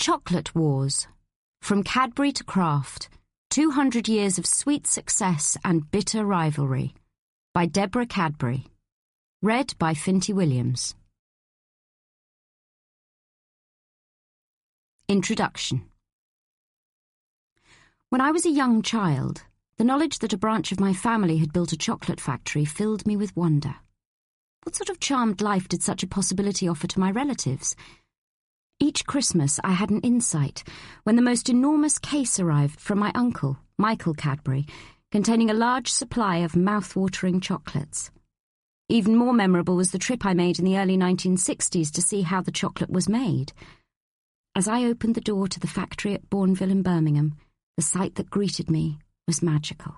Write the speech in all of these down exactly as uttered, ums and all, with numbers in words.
Chocolate Wars. From Cadbury to Kraft. two hundred Years of Sweet Success and Bitter Rivalry. By Deborah Cadbury. Read by Finty Williams. Introduction. When I was a young child, the knowledge that a branch of my family had built a chocolate factory filled me with wonder. What sort of charmed life did such a possibility offer to my relatives? Each Christmas I had an insight when the most enormous case arrived from my uncle, Michael Cadbury, containing a large supply of mouth-watering chocolates. Even more memorable was the trip I made in the early nineteen sixties to see how the chocolate was made. As I opened the door to the factory at Bournville in Birmingham, the sight that greeted me was magical.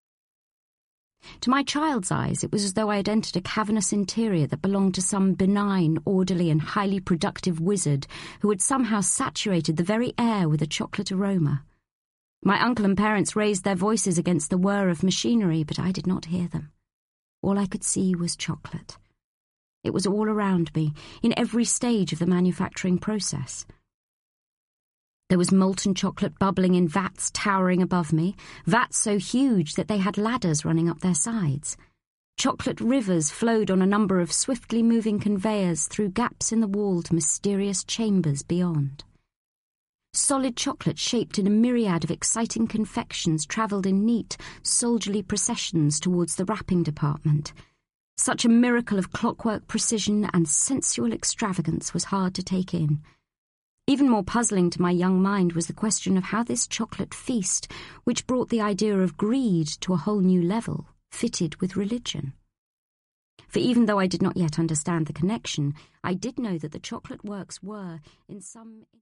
To my child's eyes, it was as though I had entered a cavernous interior that belonged to some benign, orderly, and highly productive wizard who had somehow saturated the very air with a chocolate aroma. My uncle and parents raised their voices against the whir of machinery, but I did not hear them. All I could see was chocolate. It was all around me, in every stage of the manufacturing process. There was molten chocolate bubbling in vats towering above me, vats so huge that they had ladders running up their sides. Chocolate rivers flowed on a number of swiftly moving conveyors through gaps in the wall to mysterious chambers beyond. Solid chocolate shaped in a myriad of exciting confections travelled in neat, soldierly processions towards the wrapping department. Such a miracle of clockwork precision and sensual extravagance was hard to take in. Even more puzzling to my young mind was the question of how this chocolate feast, which brought the idea of greed to a whole new level, fitted with religion. For even though I did not yet understand the connection, I did know that the chocolate works were, in some